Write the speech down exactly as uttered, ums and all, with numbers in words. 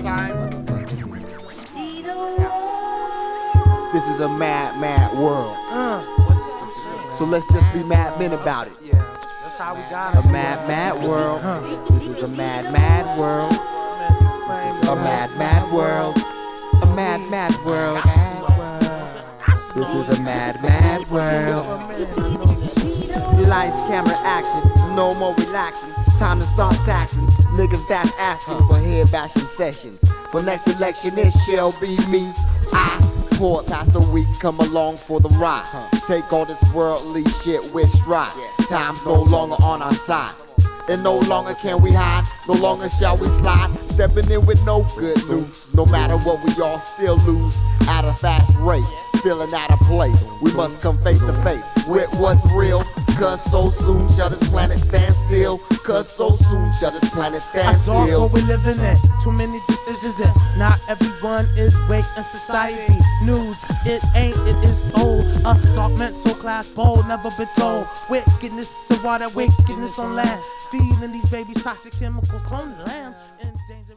time. This is a mad, mad world. Uh, so let's just be mad men about it. Yeah, that's how we got it. A mad, mad world. This is a mad, mad world. A mad, mad world. A mad, mad world. This is a mad, mad world. Lights, camera, action. No more relaxing. Time to start taxing. Niggas that's asking for head bashing sessions. For next election it shall be me. I pour past the week, come along for the ride. Take all this worldly shit with stride. Time's no longer on our side. And no longer can we hide, no longer shall we slide. Stepping in with no good news. No matter what, we all still lose at a fast rate. Feeling out of place, we must come face to face with what's real. Cause so soon shall this planet stand still. Cause so soon shall this planet stand still. still. What we living in, too many decisions in. Not everyone is wake in society. News, it ain't, it is old. A dark mental class bold, never been told. Wickedness in water, wickedness on land. Feeding these babies toxic chemicals, cloning the land.